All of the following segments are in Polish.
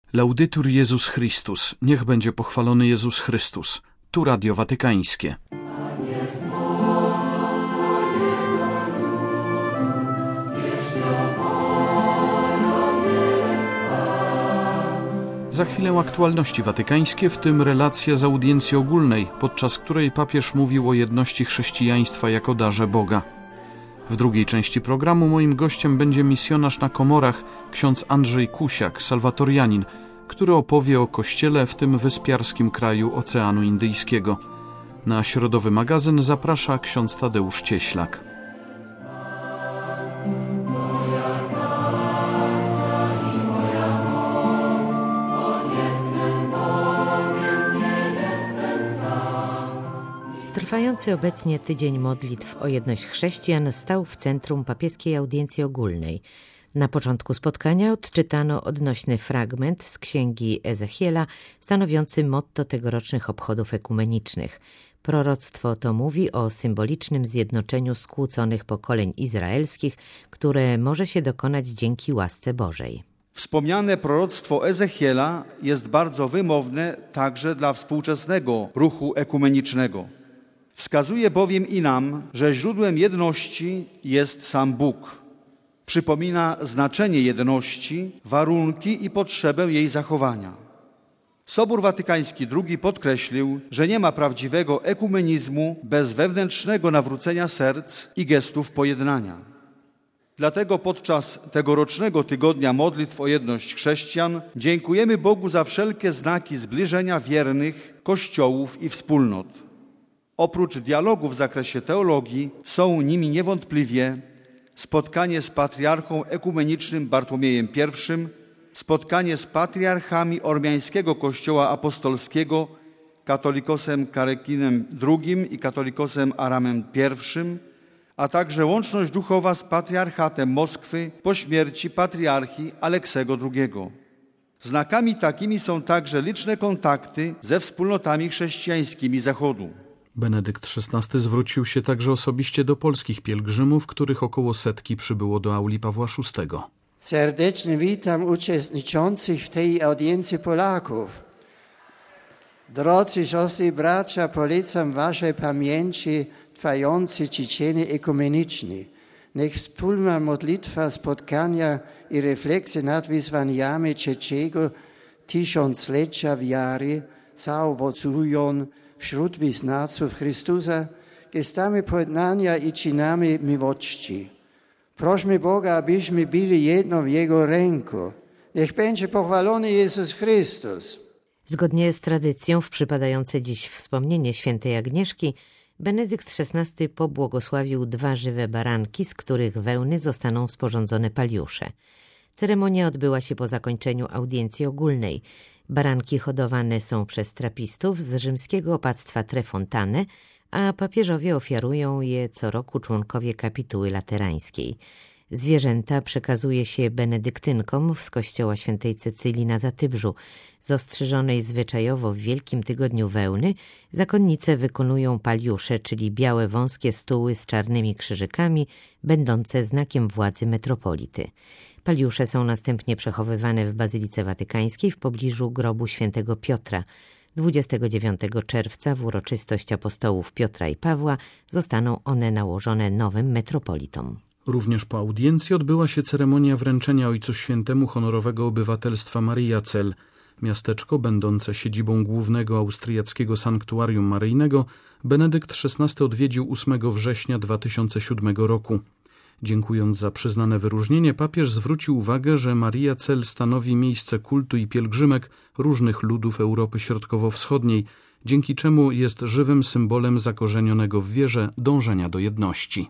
Laudetur Jezus Chrystus. Niech będzie pochwalony Jezus Chrystus. Tu Radio Watykańskie. Za chwilę aktualności watykańskie, w tym relacja z audiencji ogólnej, podczas której papież mówił o jedności chrześcijaństwa jako darze Boga. W drugiej części programu moim gościem będzie misjonarz na Komorach, ksiądz Andrzej Kusiak, salwatorianin, który opowie o kościele w tym wyspiarskim kraju Oceanu Indyjskiego. Na środowy magazyn zaprasza ksiądz Tadeusz Cieślak. Trwający obecnie tydzień modlitw o jedność chrześcijan stał w centrum papieskiej audiencji ogólnej. Na początku spotkania odczytano odnośny fragment z księgi Ezechiela stanowiący motto tegorocznych obchodów ekumenicznych. Proroctwo to mówi o symbolicznym zjednoczeniu skłóconych pokoleń izraelskich, które może się dokonać dzięki łasce Bożej. Wspomniane proroctwo Ezechiela jest bardzo wymowne także dla współczesnego ruchu ekumenicznego. Wskazuje bowiem i nam, że źródłem jedności jest sam Bóg. Przypomina znaczenie jedności, warunki i potrzebę jej zachowania. Sobór Watykański II podkreślił, że nie ma prawdziwego ekumenizmu bez wewnętrznego nawrócenia serc i gestów pojednania. Dlatego podczas tegorocznego tygodnia modlitw o jedność chrześcijan dziękujemy Bogu za wszelkie znaki zbliżenia wiernych, kościołów i wspólnot. Oprócz dialogu w zakresie teologii są nimi niewątpliwie spotkanie z patriarchą ekumenicznym Bartłomiejem I, spotkanie z patriarchami Ormiańskiego Kościoła Apostolskiego, katolikosem Karekinem II i katolikosem Aramem I, a także łączność duchowa z patriarchatem Moskwy po śmierci patriarchi Aleksego II. Znakami takimi są także liczne kontakty ze wspólnotami chrześcijańskimi Zachodu. Benedykt XVI zwrócił się także osobiście do polskich pielgrzymów, których około 100 przybyło do auli Pawła VI. Serdecznie witam uczestniczących w tej audiencji Polaków. Drodzy siostry i bracia, polecam waszej pamięci trwający ćwiczenie ekumeniczne. Niech wspólna modlitwa, spotkania i refleksje nad wyzwaniami trzeciego tysiąclecia wiary zaowocują wśród wyznawców Chrystusa gestami pojednania i czynami miłości. Prośmy Boga, abyśmy byli jedno w Jego ręku. Niech będzie pochwalony Jezus Chrystus. Zgodnie z tradycją w przypadające dziś wspomnienie świętej Agnieszki, Benedykt XVI pobłogosławił 2 żywe baranki, z których wełny zostaną sporządzone paliusze. Ceremonia odbyła się po zakończeniu audiencji ogólnej. Baranki hodowane są przez trapistów z rzymskiego opactwa Trefontane, a papieżowie ofiarują je co roku członkowie kapituły laterańskiej. Zwierzęta przekazuje się benedyktynkom z kościoła świętej Cecylii na Zatybrzu. Z ostrzyżonej zwyczajowo w Wielkim Tygodniu wełny zakonnice wykonują paliusze, czyli białe wąskie stóły z czarnymi krzyżykami, będące znakiem władzy metropolity. Paliusze są następnie przechowywane w Bazylice Watykańskiej w pobliżu grobu świętego Piotra. 29 czerwca w uroczystość apostołów Piotra i Pawła zostaną one nałożone nowym metropolitom. Również po audiencji odbyła się ceremonia wręczenia Ojcu Świętemu honorowego obywatelstwa Mariacel. Miasteczko będące siedzibą głównego austriackiego sanktuarium maryjnego Benedykt XVI odwiedził 8 września 2007 roku. Dziękując za przyznane wyróżnienie, papież zwrócił uwagę, że Mariacel stanowi miejsce kultu i pielgrzymek różnych ludów Europy Środkowo-Wschodniej, dzięki czemu jest żywym symbolem zakorzenionego w wierze dążenia do jedności.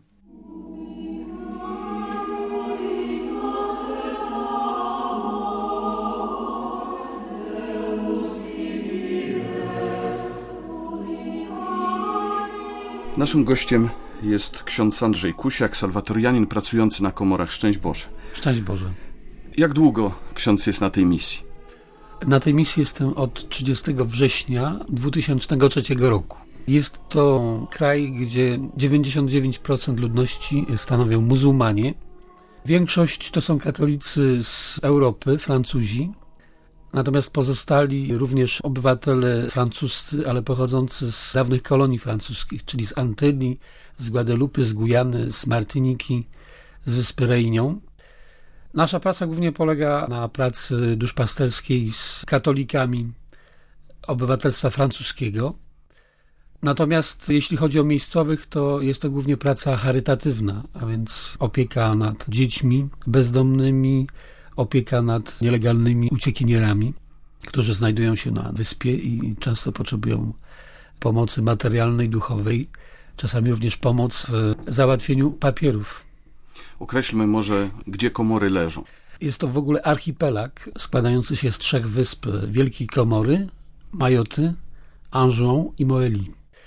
Naszym gościem jest ksiądz Andrzej Kusiak, salwatorianin pracujący na Komorach. Szczęść Boże. Szczęść Boże. Jak długo ksiądz jest na tej misji? Na tej misji jestem od 30 września 2003 roku. Jest to kraj, gdzie 99% ludności stanowią muzułmanie. Większość to są katolicy z Europy, Francuzi. Natomiast pozostali również obywatele francuscy, ale pochodzący z dawnych kolonii francuskich, czyli z Antylii, z Guadelupy, z Gujany, z Martyniki, z wyspy Réunion. Nasza praca głównie polega na pracy duszpasterskiej z katolikami obywatelstwa francuskiego. Natomiast jeśli chodzi o miejscowych, to jest to głównie praca charytatywna, a więc opieka nad dziećmi bezdomnymi, opieka nad nielegalnymi uciekinierami, którzy znajdują się na wyspie i często potrzebują pomocy materialnej, duchowej, czasami również pomoc w załatwieniu papierów. Określmy może, gdzie komory leżą. Jest to w ogóle archipelag składający się z 3 wysp Wielkiej Komory, Majoty, Anjouan i Moëli.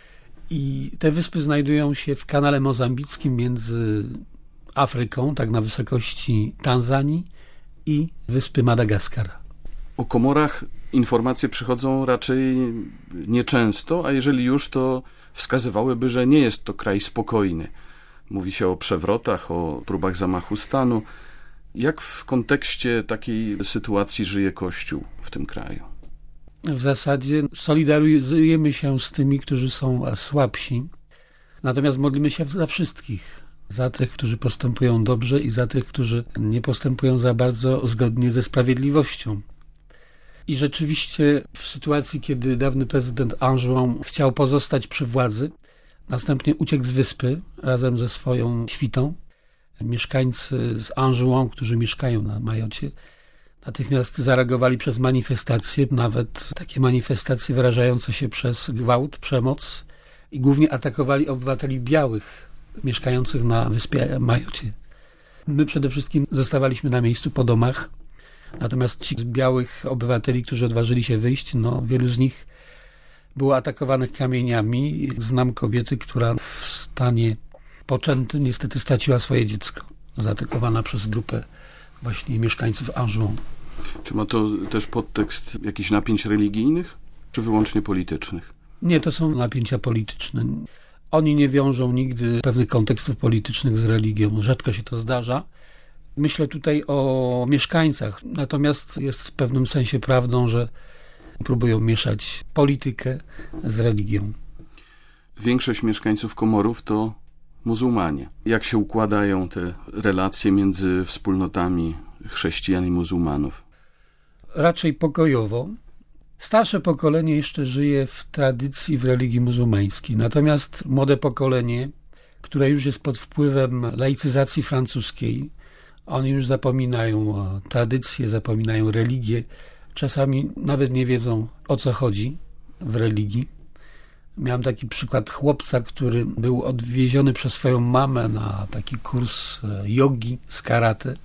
I te wyspy znajdują się w kanale mozambickim między Afryką, tak na wysokości Tanzanii, i wyspy Madagaskar. O Komorach informacje przychodzą raczej nieczęsto, a jeżeli już, to wskazywałyby, że nie jest to kraj spokojny. Mówi się o przewrotach, o próbach zamachu stanu. Jak w kontekście takiej sytuacji żyje Kościół w tym kraju? W zasadzie solidaryzujemy się z tymi, którzy są słabsi, natomiast modlimy się za wszystkich. Za tych, którzy postępują dobrze i za tych, którzy nie postępują za bardzo zgodnie ze sprawiedliwością. I rzeczywiście w sytuacji, kiedy dawny prezydent Anjouan chciał pozostać przy władzy, następnie uciekł z wyspy razem ze swoją świtą, mieszkańcy z Anjouan, którzy mieszkają na Majocie, natychmiast zareagowali przez manifestacje, nawet takie manifestacje wyrażające się przez gwałt, przemoc i głównie atakowali obywateli białych mieszkających na wyspie Majocie. My przede wszystkim zostawaliśmy na miejscu po domach, natomiast ci z białych obywateli, którzy odważyli się wyjść, wielu z nich było atakowanych kamieniami. Znam kobiety, która w stanie poczętym niestety straciła swoje dziecko, zaatakowana przez grupę właśnie mieszkańców Anjouan. Czy ma to też podtekst jakichś napięć religijnych, czy wyłącznie politycznych? Nie, to są napięcia polityczne. Oni nie wiążą nigdy pewnych kontekstów politycznych z religią. Rzadko się to zdarza. Myślę tutaj o mieszkańcach. Natomiast jest w pewnym sensie prawdą, że próbują mieszać politykę z religią. Większość mieszkańców Komorów to muzułmanie. Jak się układają te relacje między wspólnotami chrześcijan i muzułmanów? Raczej pokojowo. Starsze pokolenie jeszcze żyje w tradycji, w religii muzułmańskiej. Natomiast młode pokolenie, które już jest pod wpływem laicyzacji francuskiej, oni już zapominają tradycje, zapominają religię. Czasami nawet nie wiedzą, o co chodzi w religii. Miałem taki przykład chłopca, który był odwieziony przez swoją mamę na taki kurs jogi z karate.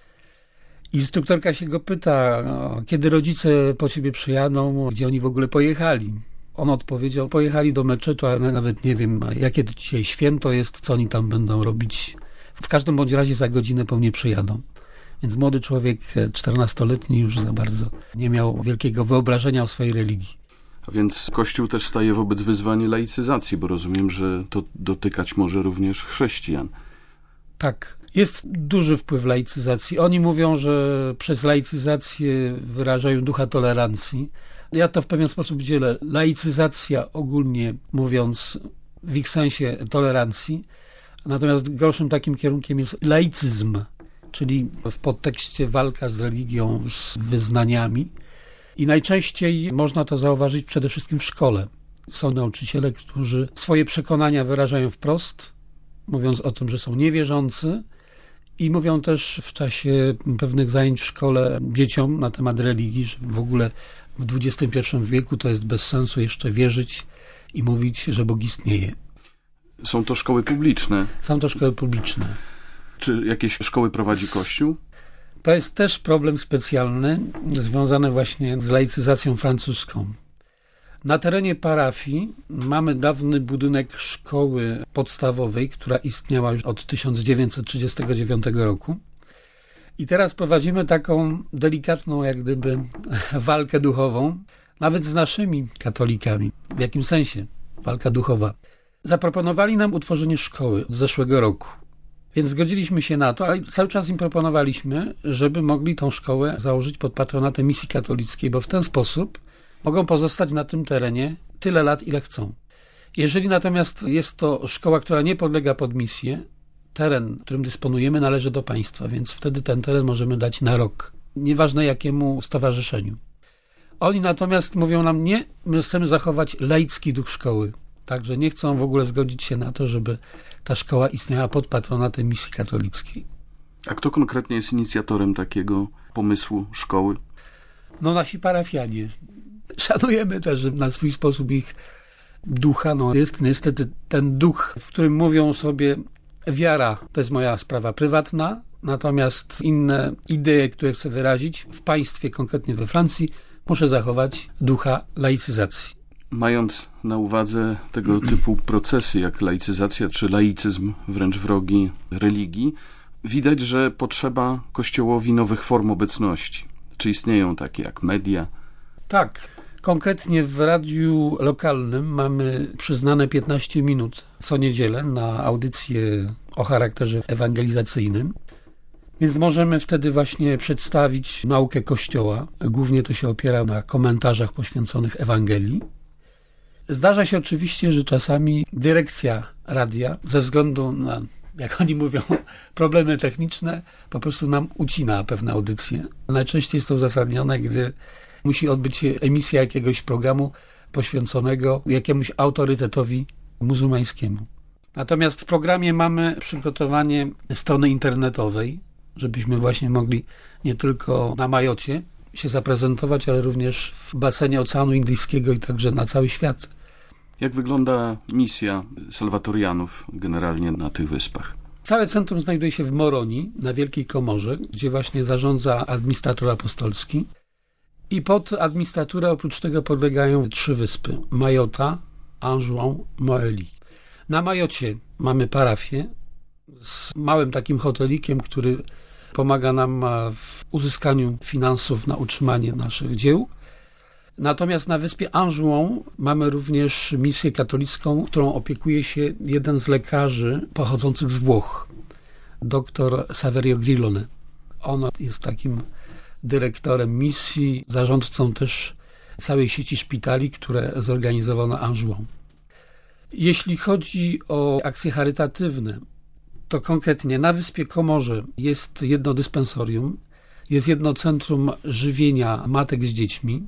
Instruktorka się go pyta, kiedy rodzice po ciebie przyjadą, gdzie oni w ogóle pojechali. On odpowiedział, pojechali do meczetu, ale nawet nie wiem, jakie to dzisiaj święto jest, co oni tam będą robić. W każdym bądź razie za godzinę po mnie przyjadą. Więc młody człowiek, 14-letni, już za bardzo nie miał wielkiego wyobrażenia o swojej religii. A więc Kościół też staje wobec wyzwania laicyzacji, bo rozumiem, że to dotykać może również chrześcijan. Tak. Jest duży wpływ laicyzacji. Oni mówią, że przez laicyzację wyrażają ducha tolerancji. Ja to w pewien sposób dzielę. Laicyzacja ogólnie mówiąc w ich sensie tolerancji, natomiast gorszym takim kierunkiem jest laicyzm, czyli w podtekście walka z religią, z wyznaniami. I najczęściej można to zauważyć przede wszystkim w szkole. Są nauczyciele, którzy swoje przekonania wyrażają wprost, mówiąc o tym, że są niewierzący, i mówią też w czasie pewnych zajęć w szkole dzieciom na temat religii, że w ogóle w XXI wieku to jest bez sensu jeszcze wierzyć i mówić, że Bóg istnieje. Są to szkoły publiczne? Są to szkoły publiczne. Czy jakieś szkoły prowadzi Kościół? To jest też problem specjalny, związany właśnie z laicyzacją francuską. Na terenie parafii mamy dawny budynek szkoły podstawowej, która istniała już od 1939 roku. I teraz prowadzimy taką delikatną, jak gdyby, walkę duchową, nawet z naszymi katolikami. W jakim sensie walka duchowa? Zaproponowali nam utworzenie szkoły od zeszłego roku. Więc zgodziliśmy się na to, ale cały czas im proponowaliśmy, żeby mogli tą szkołę założyć pod patronatem misji katolickiej, bo w ten sposób mogą pozostać na tym terenie tyle lat, ile chcą. Jeżeli natomiast jest to szkoła, która nie podlega pod misję, teren, którym dysponujemy, należy do państwa, więc wtedy ten teren możemy dać na rok. Nieważne jakiemu stowarzyszeniu. Oni natomiast mówią nam, nie, my chcemy zachować laicki duch szkoły. Także nie chcą w ogóle zgodzić się na to, żeby ta szkoła istniała pod patronatem misji katolickiej. A kto konkretnie jest inicjatorem takiego pomysłu szkoły? No nasi parafianie. Szanujemy też na swój sposób ich ducha. No jest niestety ten duch, w którym mówią sobie wiara, to jest moja sprawa prywatna, natomiast inne idee, które chcę wyrazić w państwie, konkretnie we Francji, muszę zachować ducha laicyzacji. Mając na uwadze tego typu procesy jak laicyzacja czy laicyzm, wręcz wrogi religii, widać, że potrzeba Kościołowi nowych form obecności. Czy istnieją takie jak media? Tak. Konkretnie w radiu lokalnym mamy przyznane 15 minut co niedzielę na audycję o charakterze ewangelizacyjnym. Więc możemy wtedy właśnie przedstawić naukę Kościoła. Głównie to się opiera na komentarzach poświęconych Ewangelii. Zdarza się oczywiście, że czasami dyrekcja radia ze względu na, jak oni mówią, problemy techniczne po prostu nam ucina pewne audycje. Najczęściej jest to uzasadnione, gdy musi odbyć się emisja jakiegoś programu poświęconego jakiemuś autorytetowi muzułmańskiemu. Natomiast w programie mamy przygotowanie strony internetowej, żebyśmy właśnie mogli nie tylko na Majocie się zaprezentować, ale również w basenie Oceanu Indyjskiego i także na cały świat. Jak wygląda misja salwatorianów generalnie na tych wyspach? Całe centrum znajduje się w Moroni, na Wielkiej Komorze, gdzie właśnie zarządza administrator apostolski. I pod administraturę oprócz tego podlegają 3 wyspy. Majota, Anjouan, Moëli. Na Majocie mamy parafię z małym takim hotelikiem, który pomaga nam w uzyskaniu finansów na utrzymanie naszych dzieł. Natomiast na wyspie Anjouan mamy również misję katolicką, którą opiekuje się jeden z lekarzy pochodzących z Włoch, dr Saverio Grillone. On jest takim dyrektorem misji, zarządcą też całej sieci szpitali, które zorganizował na Anjouan. Jeśli chodzi o akcje charytatywne, to konkretnie na wyspie Komorze jest jedno dyspensorium, jest jedno centrum żywienia matek z dziećmi.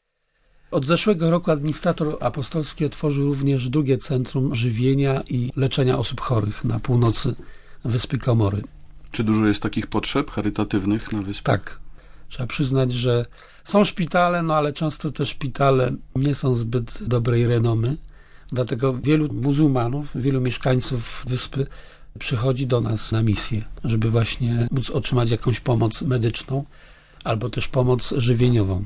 Od zeszłego roku administrator apostolski otworzył również drugie centrum żywienia i leczenia osób chorych na północy wyspy Komory. Czy dużo jest takich potrzeb charytatywnych na wyspach? Tak. Trzeba przyznać, że są szpitale, no ale często te szpitale nie są zbyt dobrej renomy. Dlatego wielu muzułmanów, wielu mieszkańców wyspy przychodzi do nas na misję, żeby właśnie móc otrzymać jakąś pomoc medyczną albo też pomoc żywieniową.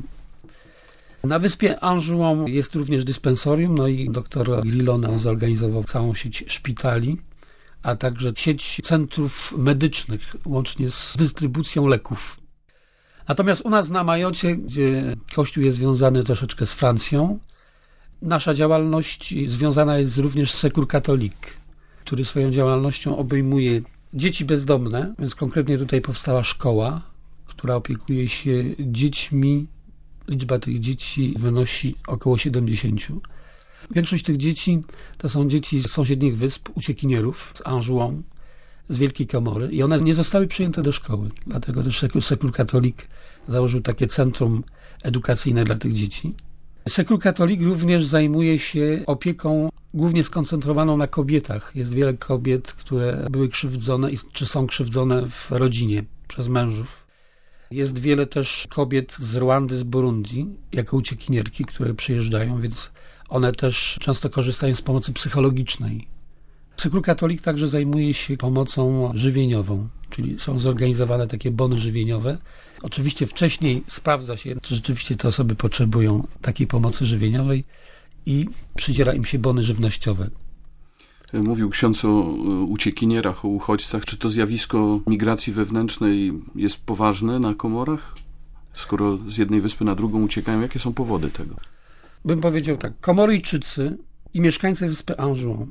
Na wyspie Anjouan jest również dyspensorium, no i dr Grillone zorganizował całą sieć szpitali, a także sieć centrów medycznych, łącznie z dystrybucją leków. Natomiast u nas na Majocie, gdzie Kościół jest związany troszeczkę z Francją, nasza działalność związana jest również z Secours Catholique, który swoją działalnością obejmuje dzieci bezdomne, więc konkretnie tutaj powstała szkoła, która opiekuje się dziećmi. Liczba tych dzieci wynosi około 70. Większość tych dzieci to są dzieci z sąsiednich wysp, uciekinierów z Anjouan, z Wielkiej Komory i one nie zostały przyjęte do szkoły. Dlatego też Secours Catholique założył takie centrum edukacyjne dla tych dzieci. Secours Catholique również zajmuje się opieką głównie skoncentrowaną na kobietach. Jest wiele kobiet, które były krzywdzone czy są krzywdzone w rodzinie przez mężów. Jest wiele też kobiet z Rwandy, z Burundi, jako uciekinierki, które przyjeżdżają, więc one też często korzystają z pomocy psychologicznej. Secours Catholique także zajmuje się pomocą żywieniową, czyli są zorganizowane takie bony żywieniowe. Oczywiście wcześniej sprawdza się, czy rzeczywiście te osoby potrzebują takiej pomocy żywieniowej i przydziela im się bony żywnościowe. Mówił ksiądz o uciekinierach, o uchodźcach. Czy to zjawisko migracji wewnętrznej jest poważne na Komorach? Skoro z jednej wyspy na drugą uciekają, jakie są powody tego? Bym powiedział tak, Komoryjczycy i mieszkańcy wyspy Anjouan,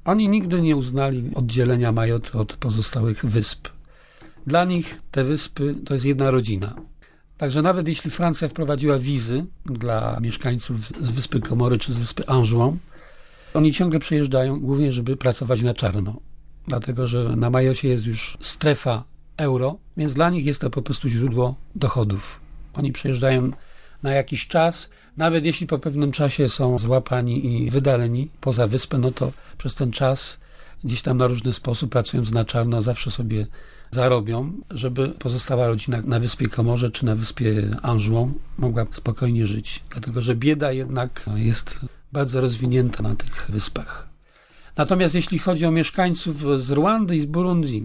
Oni nigdy nie uznali oddzielenia Majoty od pozostałych wysp. Dla nich te wyspy to jest jedna rodzina. Także nawet jeśli Francja wprowadziła wizy dla mieszkańców z wyspy Komory czy z wyspy Anjouan, oni ciągle przyjeżdżają głównie, żeby pracować na czarno. Dlatego, że na Majocie jest już strefa euro, więc dla nich jest to po prostu źródło dochodów. Oni przyjeżdżają na jakiś czas, nawet jeśli po pewnym czasie są złapani i wydaleni poza wyspę, no to przez ten czas gdzieś tam na różny sposób, pracując na czarno, zawsze sobie zarobią, żeby pozostała rodzina na wyspie Komorze czy na wyspie Anjouan mogła spokojnie żyć. Dlatego, że bieda jednak jest bardzo rozwinięta na tych wyspach. Natomiast jeśli chodzi o mieszkańców z Rwandy i z Burundi,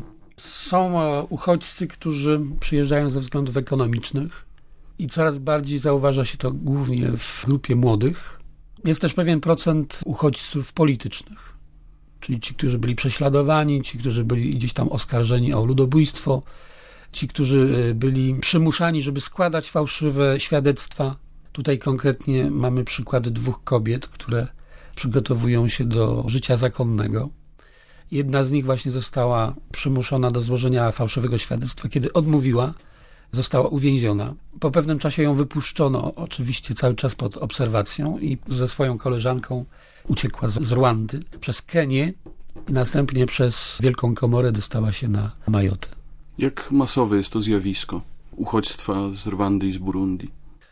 są uchodźcy, którzy przyjeżdżają ze względów ekonomicznych i coraz bardziej zauważa się to głównie w grupie młodych. Jest też pewien procent uchodźców politycznych, czyli ci, którzy byli prześladowani, ci, którzy byli gdzieś tam oskarżeni o ludobójstwo, ci, którzy byli przymuszani, żeby składać fałszywe świadectwa. Tutaj konkretnie mamy przykłady 2 kobiet, które przygotowują się do życia zakonnego. Jedna z nich właśnie została przymuszona do złożenia fałszywego świadectwa. Kiedy odmówiła, została uwięziona. Po pewnym czasie ją wypuszczono, oczywiście cały czas pod obserwacją, i ze swoją koleżanką uciekła z Rwandy przez Kenię i następnie przez Wielką Komorę dostała się na Majotę. Jak masowe jest to zjawisko uchodźstwa z Rwandy i z Burundi?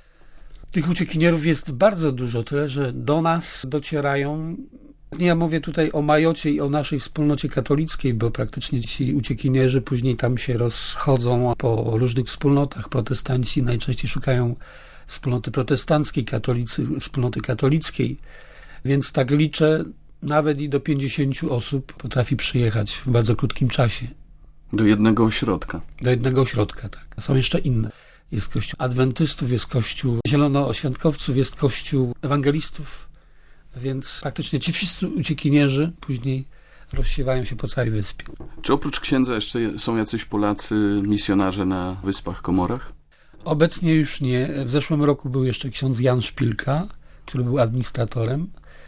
Tych uciekinierów jest bardzo dużo, tyle że do nas docierają. Ja mówię tutaj o Majocie i o naszej wspólnocie katolickiej, bo praktycznie ci uciekinierzy później tam się rozchodzą po różnych wspólnotach. Protestanci najczęściej szukają wspólnoty protestanckiej, katolicy wspólnoty katolickiej, więc tak liczę, nawet i do 50 osób potrafi przyjechać w bardzo krótkim czasie. Do jednego ośrodka. Do jednego ośrodka, tak. Są jeszcze inne. Jest kościół adwentystów, jest kościół zielonoświątkowców, jest kościół ewangelistów, więc praktycznie ci wszyscy uciekinierzy później rozsiewają się po całej wyspie. Czy oprócz księdza jeszcze są jacyś Polacy misjonarze na Wyspach Komorach? Obecnie już nie. W zeszłym roku był jeszcze ksiądz Jan Szpilka, który był administratorem,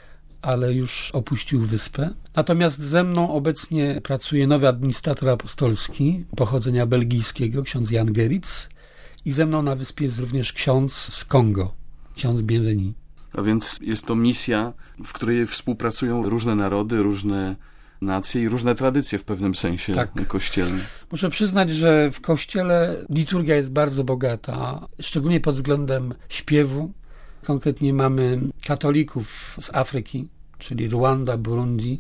ale już opuścił wyspę. Natomiast ze mną obecnie pracuje nowy administrator apostolski pochodzenia belgijskiego, ksiądz Jan Geritz, i ze mną na wyspie jest również ksiądz z Kongo, ksiądz Bienveni. A więc jest to misja, w której współpracują różne narody, różne nacje i różne tradycje w pewnym sensie kościelne. Muszę przyznać, że w kościele liturgia jest bardzo bogata, szczególnie pod względem śpiewu. Konkretnie mamy katolików z Afryki, czyli Rwanda, Burundi.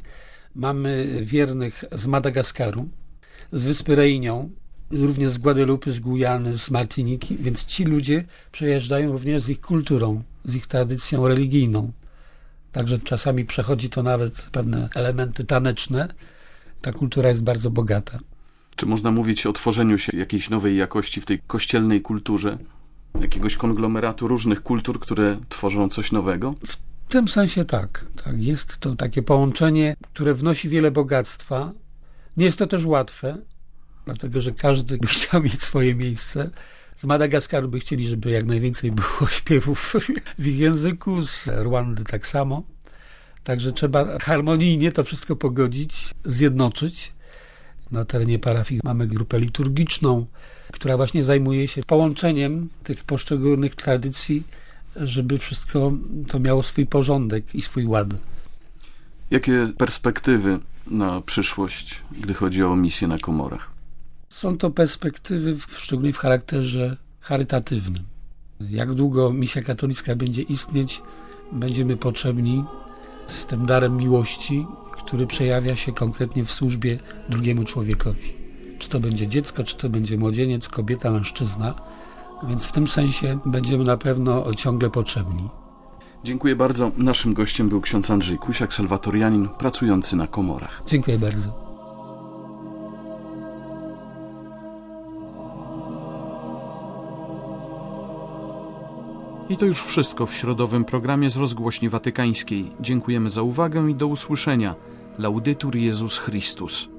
Mamy wiernych z Madagaskaru, z wyspy Reunion, również z Guadelupy, z Gujany, z Martyniki, więc ci ludzie przejeżdżają również z ich kulturą, z ich tradycją religijną. Także czasami przechodzi to nawet pewne elementy taneczne. Ta kultura jest bardzo bogata. Czy można mówić o tworzeniu się jakiejś nowej jakości w tej kościelnej kulturze? Jakiegoś konglomeratu różnych kultur, które tworzą coś nowego? W tym sensie tak. Jest to takie połączenie, które wnosi wiele bogactwa. Nie jest to też łatwe, dlatego że każdy by chciał mieć swoje miejsce. Z Madagaskaru by chcieli, żeby jak najwięcej było śpiewów w ich języku, z Rwandy tak samo. Także trzeba harmonijnie to wszystko pogodzić, zjednoczyć. Na terenie parafii mamy grupę liturgiczną, która właśnie zajmuje się połączeniem tych poszczególnych tradycji, żeby wszystko to miało swój porządek i swój ład. Jakie perspektywy na przyszłość, gdy chodzi o misję na Komorach? Są to perspektywy szczególnie w charakterze charytatywnym. Jak długo misja katolicka będzie istnieć, będziemy potrzebni z tym darem miłości, który przejawia się konkretnie w służbie drugiemu człowiekowi. Czy to będzie dziecko, czy to będzie młodzieniec, kobieta, mężczyzna. Więc w tym sensie będziemy na pewno ciągle potrzebni. Dziękuję bardzo. Naszym gościem był ksiądz Andrzej Kusiak, salwatorianin pracujący na Komorach. Dziękuję bardzo. I to już wszystko w środowym programie z Rozgłośni Watykańskiej. Dziękujemy za uwagę i do usłyszenia. Laudetur Jezus Chrystus.